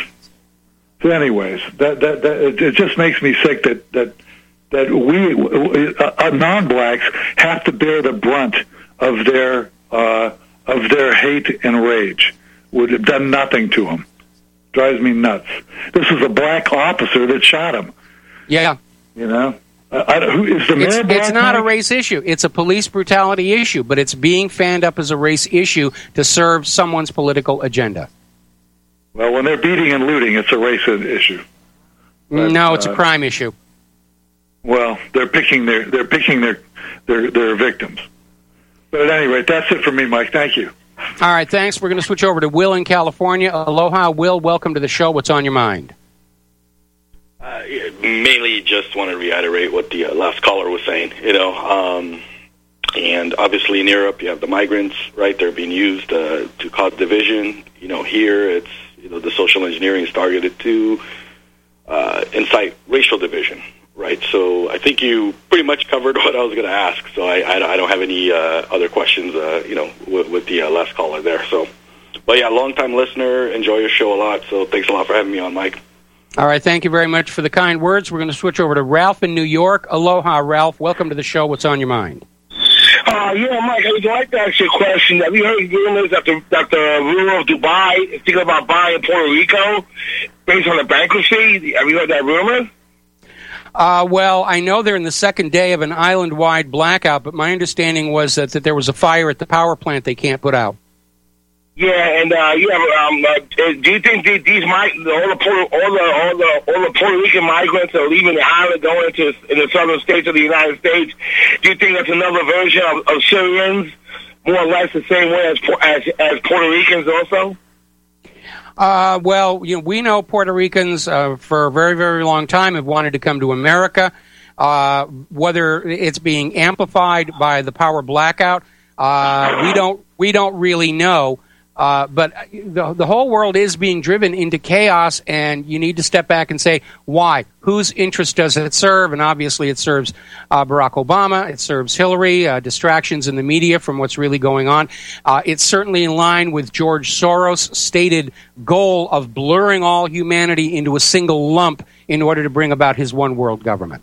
So anyways, that, that, that, it, it just makes me sick that, that, that we, uh, non-blacks, have to bear the brunt of their, uh, of their hate and rage. Would have done nothing to them. Drives me nuts. This is a black officer that shot him. Yeah. You know, uh, I, who is the it's, mayor black? It's not Mike? a race issue. It's a police brutality issue, but it's being fanned up as a race issue to serve someone's political agenda. Well, when they're beating and looting, it's a race issue. But, no, it's uh, a crime issue. Well, they're picking their they're picking their their their victims. But at any rate, that's it for me, Mike. Thank you. All right, thanks. We're going to switch over to Will in California. Aloha, Will. Welcome to the show. What's on your mind? Uh, mainly just want to reiterate what the uh, last caller was saying, you know, um, and obviously in Europe you have the migrants, right? They're being used uh, to cause division. You know, here it's, you know, the social engineering is targeted to uh, incite racial division, right? So I think think you pretty much covered what I was going to ask. So I, I, I don't have any uh, other questions, uh, you know, with, with the uh, last caller there. So, but yeah, long-time listener, enjoy your show a lot. So thanks a lot for having me on, Mike. All right, thank you very much for the kind words. We're going to switch over to Ralph in New York. Aloha, Ralph. Welcome to the show. What's on your mind? Uh, yeah, Mike, I would like to ask you a question. Have you heard rumors that the, that the ruler of Dubai is thinking about buying Puerto Rico based on the bankruptcy? Have you heard that rumor? Uh, well, I know they're in the second day of an island-wide blackout, but my understanding was that, that there was a fire at the power plant they can't put out. Yeah, and uh, you have. Um, uh, do you think these, these might all the Puerto, all the all the all the Puerto Rican migrants are leaving the island, going into in the southern states of the United States? Do you think that's another version of, of Syrians, more or less the same way as as, as Puerto Ricans also? Uh, well, you know, we know Puerto Ricans uh, for a very, very long time have wanted to come to America. Uh, whether it's being amplified by the power blackout, uh, we don't we don't really know. Uh, but the, the whole world is being driven into chaos, and you need to step back and say, why? Whose interest does it serve? And obviously it serves uh, Barack Obama. It serves Hillary, uh, distractions in the media from what's really going on. Uh, it's certainly in line with George Soros' stated goal of blurring all humanity into a single lump in order to bring about his one world government.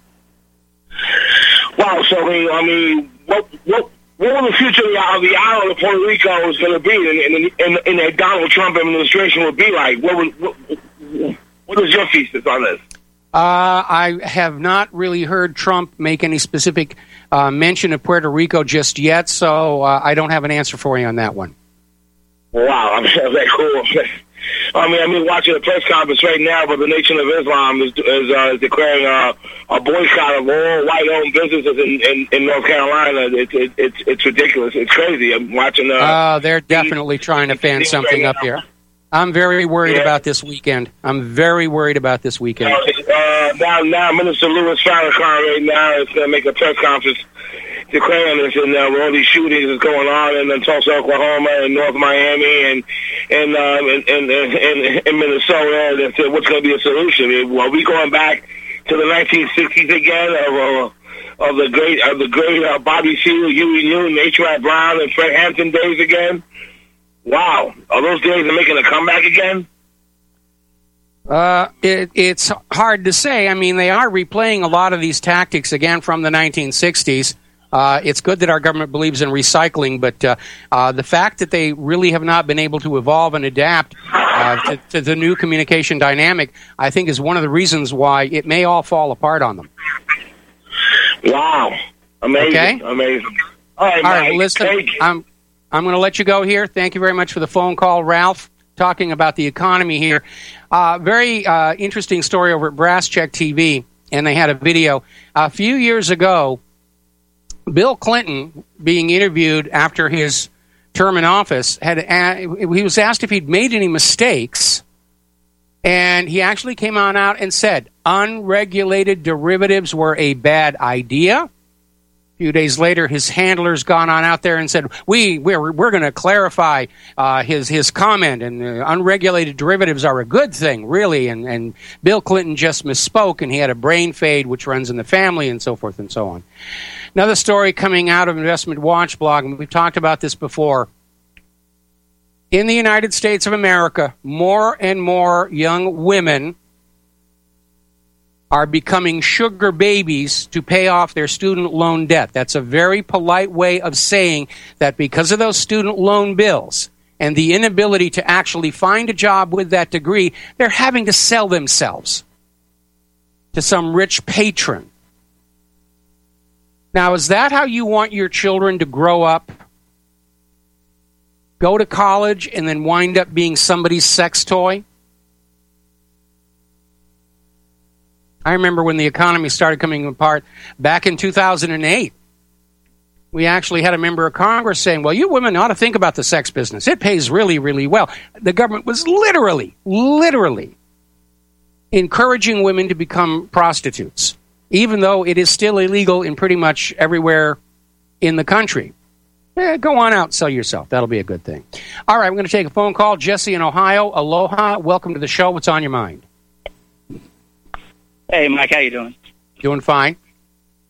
Wow, so I mean, I mean what, what, what will the future of the island of Puerto Rico is going to be, and in, in, in a Donald Trump administration would be like? What, would, what, what is your thesis on this? Uh, I have not really heard Trump make any specific uh, mention of Puerto Rico just yet, so uh, I don't have an answer for you on that one. Wow, I'm very cool. I mean, I mean, watching a press conference right now, but the Nation of Islam is is, uh, is declaring uh, a boycott of all white-owned businesses in, in, in North Carolina. It's it, it's it's ridiculous. It's crazy. I'm watching. Uh, uh, they're definitely trying to fan something up here. I'm very worried yeah. about this weekend. I'm very worried about this weekend. Uh, now, now, Minister Louis Farrakhan right now is going to make a press conference declaring this, and uh, where all these shootings is going on in Tulsa, Oklahoma, and North Miami, and and um, and, and, and, and Minnesota. And said, what's going to be a solution? I mean, are we going back to the nineteen sixties again of, uh, of the great of the great uh, Bobby Seale, Huey Newton, H. Rap Brown, and Fred Hampton days again? Wow, are those days making a comeback again? Uh, it, it's hard to say. I mean, they are replaying a lot of these tactics again from the nineteen sixties. Uh, it's good that our government believes in recycling, but uh, uh, the fact that they really have not been able to evolve and adapt uh, to, to the new communication dynamic, I think, is one of the reasons why it may all fall apart on them. Wow. Amazing. Okay? Amazing. All right, all right Mike, listen, I'm, I'm going to let you go here. Thank you very much for the phone call, Ralph, talking about the economy here. Uh, very uh, interesting story over at Brass Check T V, and they had a video. A few years ago, Bill Clinton, being interviewed after his term in office, had a- he was asked if he'd made any mistakes, and he actually came on out and said unregulated derivatives were a bad idea. A few days later, his handlers gone on out there and said, we, we're, we're going to clarify uh, his, his comment, and uh, unregulated derivatives are a good thing, really. And, and Bill Clinton just misspoke, and he had a brain fade, which runs in the family, and so forth and so on. Another story coming out of Investment Watch blog, and we've talked about this before. In the United States of America, more and more young women are becoming sugar babies to pay off their student loan debt. That's a very polite way of saying that because of those student loan bills and the inability to actually find a job with that degree, they're having to sell themselves to some rich patron. Now, is that how you want your children to grow up? Go to college and then wind up being somebody's sex toy? I remember when the economy started coming apart back in two thousand eight. We actually had a member of Congress saying, well, you women ought to think about the sex business. It pays really, really well. The government was literally, literally encouraging women to become prostitutes, even though it is still illegal in pretty much everywhere in the country. Eh, go on out and sell yourself. That'll be a good thing. All right, I'm going to take a phone call. Jesse in Ohio. Aloha. Welcome to the show. What's on your mind? Hey, Mike. How you doing? Doing fine.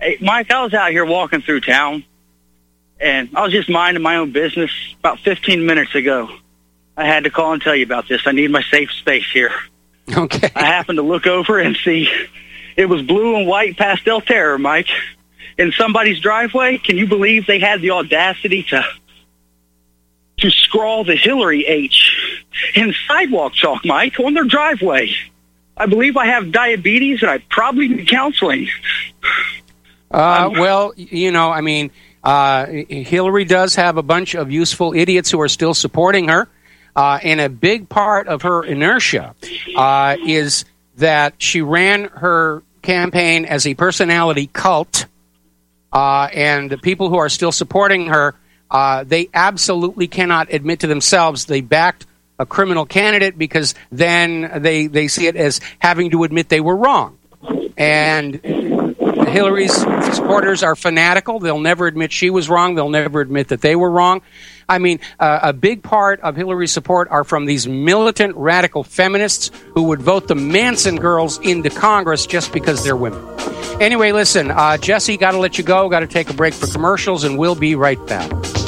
Hey, Mike, I was out here walking through town, and I was just minding my own business about fifteen minutes ago. I had to call and tell you about this. I need my safe space here. Okay. I happened to look over and see it was blue and white pastel terror, Mike, in somebody's driveway. Can you believe they had the audacity to to scrawl the Hillary H in sidewalk chalk, Mike, on their driveway? I believe I have diabetes and I probably need counseling. Uh, well, you know, I mean, uh, Hillary does have a bunch of useful idiots who are still supporting her. Uh, and a big part of her inertia uh, is that she ran her campaign as a personality cult. Uh, and the people who are still supporting her, uh, they absolutely cannot admit to themselves they backed a criminal candidate, because then they, they see it as having to admit they were wrong. And Hillary's supporters are fanatical. They'll never admit she was wrong. They'll never admit that they were wrong. I mean, uh, a big part of Hillary's support are from these militant radical feminists who would vote the Manson girls into Congress just because they're women. Anyway, listen, uh, Jesse, got to let you go. Got to take a break for commercials, and we'll be right back.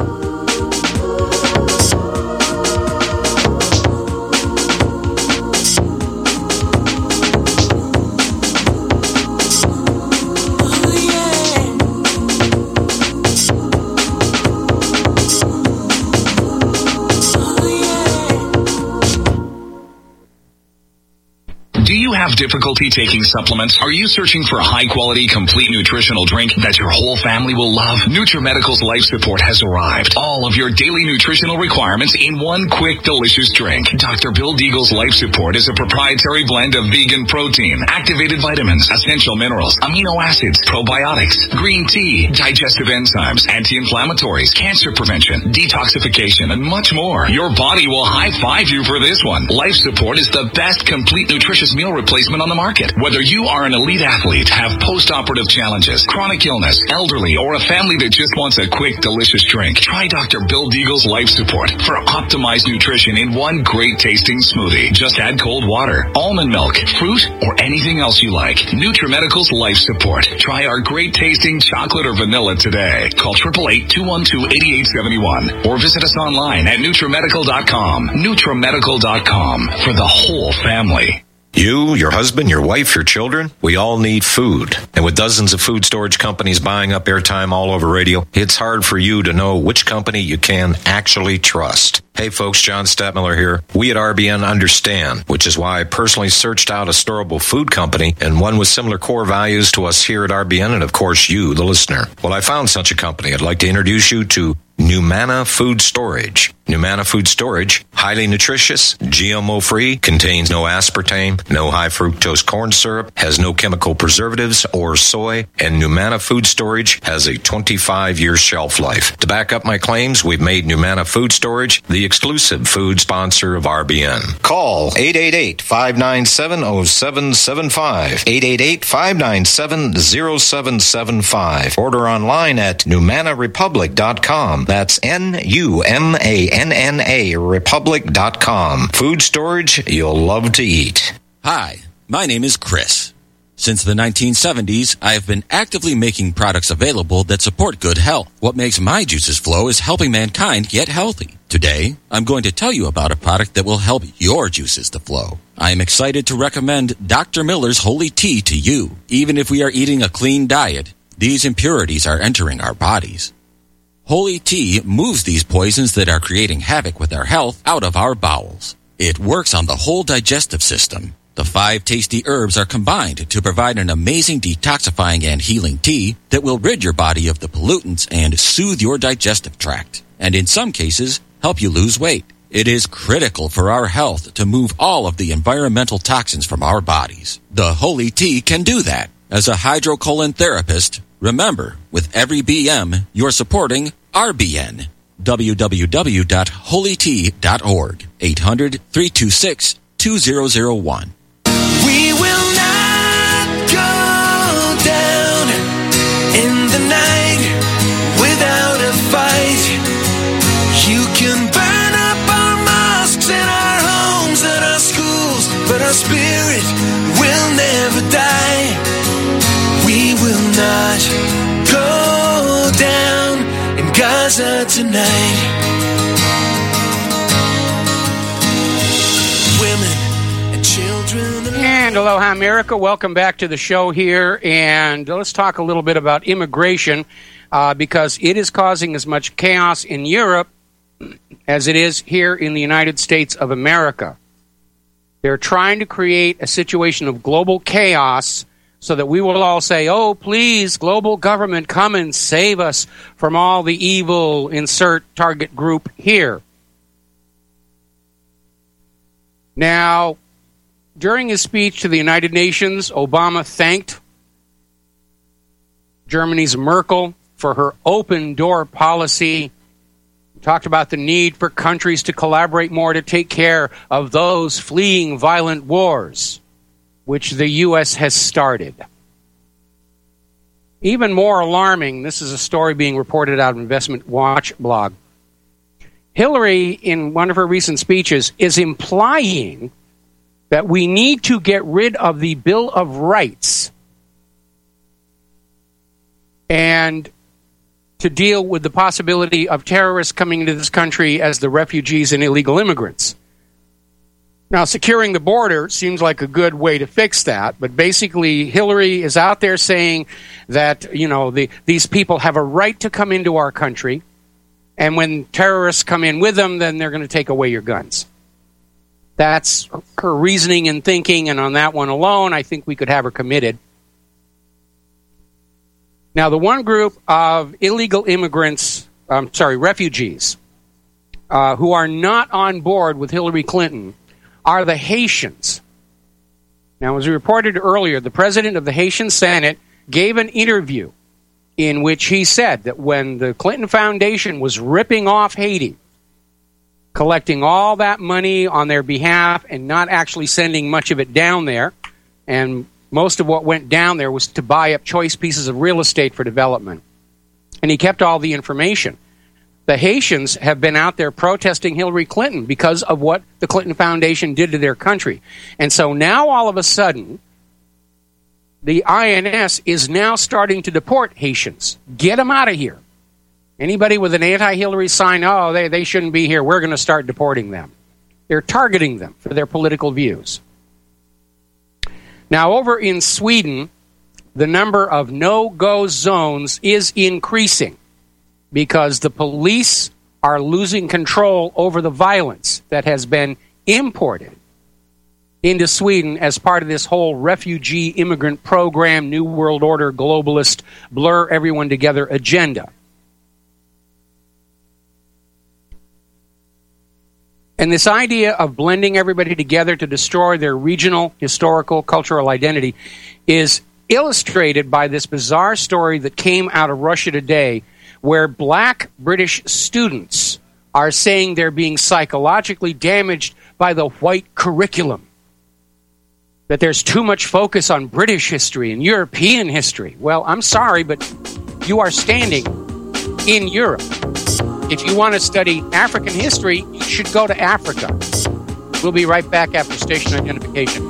Do you have difficulty taking supplements? Are you searching for a high-quality, complete nutritional drink that your whole family will love? NutriMedical's Life Support has arrived. All of your daily nutritional requirements in one quick, delicious drink. Doctor Bill Deagle's Life Support is a proprietary blend of vegan protein, activated vitamins, essential minerals, amino acids, probiotics, green tea, digestive enzymes, anti-inflammatories, cancer prevention, detoxification, and much more. Your body will high-five you for this one. Life Support is the best complete nutritious meal replacement on the market. Whether you are an elite athlete, have post-operative challenges, chronic illness, elderly, or a family that just wants a quick, delicious drink, try Doctor Bill Deagle's Life Support for optimized nutrition in one great tasting smoothie. Just add cold water, almond milk, fruit, or anything else you like. NutriMedical's Life Support. Try our great tasting chocolate or vanilla today. Call eight eight eight, two one two, eight eight seven one or visit us online at NutriMedical dot com. NutriMedical dot com for the whole family. You, your husband, your wife, your children, we all need food. And with dozens of food storage companies buying up airtime all over radio, it's hard for you to know which company you can actually trust. Hey folks, John Stadtmiller here. We at R B N understand, which is why I personally searched out a storable food company and one with similar core values to us here at R B N and of course you, the listener. Well, I found such a company. I'd like to introduce you to Numana Food Storage. Numana Food Storage, highly nutritious, G M O-free, contains no aspartame, no high fructose corn syrup, has no chemical preservatives or soy, and Numana Food Storage has a twenty-five year shelf life. To back up my claims, we've made Numana Food Storage the exclusive food sponsor of R B N. Call eight eight eight, five nine seven, zero seven seven five, eight eight eight, five nine seven, zero seven seven five. Order online at Numana Republic dot com. That's N U M A N N A Republic dot com. Food storage you'll love to eat. Hi, my name is Chris. Since the nineteen seventies, I have been actively making products available that support good health. What makes my juices flow is helping mankind get healthy. Today, I'm going to tell you about a product that will help your juices to flow. I am excited to recommend Doctor Miller's Holy Tea to you. Even if we are eating a clean diet, these impurities are entering our bodies. Holy Tea moves these poisons that are creating havoc with our health out of our bowels. It works on the whole digestive system. The five tasty herbs are combined to provide an amazing detoxifying and healing tea that will rid your body of the pollutants and soothe your digestive tract, and in some cases, help you lose weight. It is critical for our health to move all of the environmental toxins from our bodies. The Holy Tea can do that. As a hydrocolon therapist, remember, with every B M, you're supporting R B N. w w w dot holy tea dot org. eight hundred, three two six, two zero zero one. We will not go down in the night without a fight. You can burn up our mosques and our homes and our schools, but our spirit will never die. We will not Gaza tonight. Women and children. And aloha, America. Welcome back to the show here. And let's talk a little bit about immigration uh, because it is causing as much chaos in Europe as it is here in the United States of America. They're trying to create a situation of global chaos so that we will all say, oh, please, global government, come and save us from all the evil, insert target group here. Now, during his speech to the United Nations, Obama thanked Germany's Merkel for her open door policy. He talked about the need for countries to collaborate more to take care of those fleeing violent wars, which the U S has started. Even more alarming, this is a story being reported out of Investment Watch blog. Hillary, in one of her recent speeches, is implying that we need to get rid of the Bill of Rights and to deal with the possibility of terrorists coming into this country as the refugees and illegal immigrants. Now, securing the border seems like a good way to fix that, but basically Hillary is out there saying that, you know, the, these people have a right to come into our country, and when terrorists come in with them, then they're going to take away your guns. That's her reasoning and thinking, and on that one alone, I think we could have her committed. Now, the one group of illegal immigrants, I'm sorry, refugees, uh, who are not on board with Hillary Clinton are the Haitians. Now, as we reported earlier, the president of the Haitian Senate gave an interview in which he said that when the Clinton Foundation was ripping off Haiti, collecting all that money on their behalf and not actually sending much of it down there, and most of what went down there was to buy up choice pieces of real estate for development. And he kept all the information. The Haitians have been out there protesting Hillary Clinton because of what the Clinton Foundation did to their country. And so now all of a sudden, the I N S is now starting to deport Haitians. Get them out of here. Anybody with an anti-Hillary sign, oh, they, they shouldn't be here, we're going to start deporting them. They're targeting them for their political views. Now, over in Sweden, the number of no-go zones is increasing because the police are losing control over the violence that has been imported into Sweden as part of this whole refugee immigrant program, New World Order, globalist, blur everyone together agenda. And this idea of blending everybody together to destroy their regional, historical, cultural identity is illustrated by this bizarre story that came out of Russia today, where black British students are saying they're being psychologically damaged by the white curriculum. That there's too much focus on British history and European history. Well, I'm sorry, but you are standing in Europe. If you want to study African history, you should go to Africa. We'll be right back after station identification.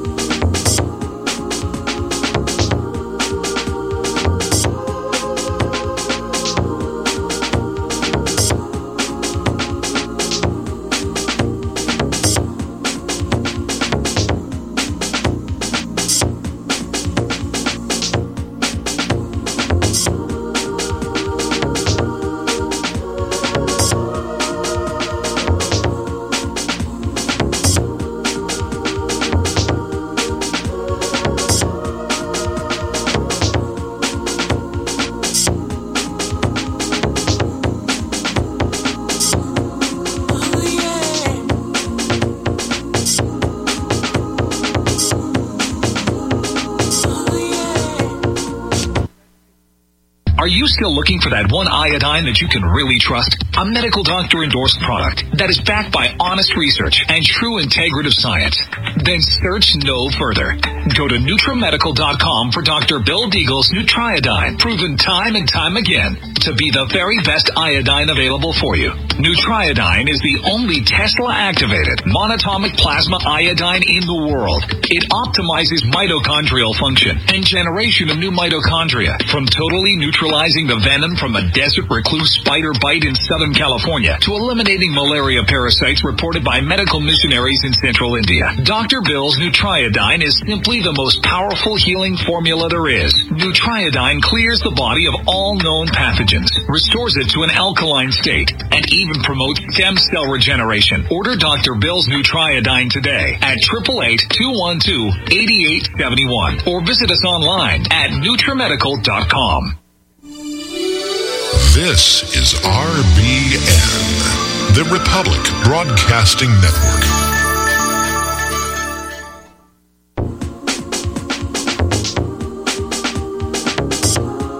Are you still looking for that one iodine that you can really trust? A medical doctor endorsed product that is backed by honest research and true integrative science? Then search no further. Go to Nutramedical dot com for Doctor Bill Deagle's Nutriodine, proven time and time again to be the very best iodine available for you. Nutriodine is the only Tesla-activated monatomic plasma iodine in the world. It optimizes mitochondrial function and generation of new mitochondria from totally neutral neutralizing the venom from a desert recluse spider bite in Southern California to eliminating malaria parasites reported by medical missionaries in Central India. Doctor Bill's Nutriodine is simply the most powerful healing formula there is. Nutriodine clears the body of all known pathogens, restores it to an alkaline state, and even promotes stem cell regeneration. Order Doctor Bill's Nutriodine today at eight eight eight, two one two, eight eight seven one or visit us online at Nutrimedical dot com. This is R B N, the Republic Broadcasting Network.